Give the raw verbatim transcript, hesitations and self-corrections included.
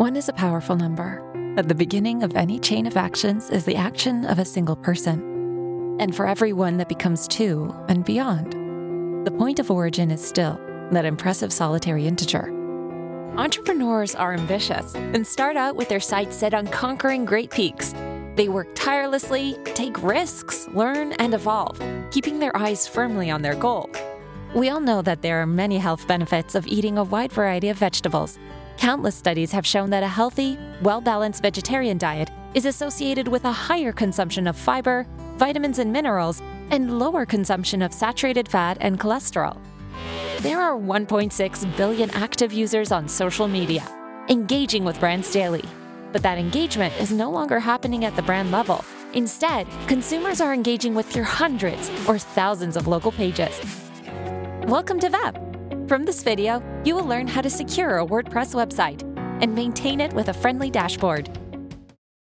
One is a powerful number. At the beginning of any chain of actions is the action of a single person. And for every one that becomes two and beyond, the point of origin is still that impressive solitary integer. Entrepreneurs are ambitious and start out with their sights set on conquering great peaks. They work tirelessly, take risks, learn, and evolve, keeping their eyes firmly on their goal. We all know that there are many health benefits of eating a wide variety of vegetables. Countless studies have shown that a healthy, well-balanced vegetarian diet is associated with a higher consumption of fiber, vitamins and minerals, and lower consumption of saturated fat and cholesterol. There are one point six billion active users on social media, engaging with brands daily. But that engagement is no longer happening at the brand level. Instead, consumers are engaging with your hundreds or thousands of local pages. Welcome to Vep. From this video, you will learn how to secure a WordPress website and maintain it with a friendly dashboard.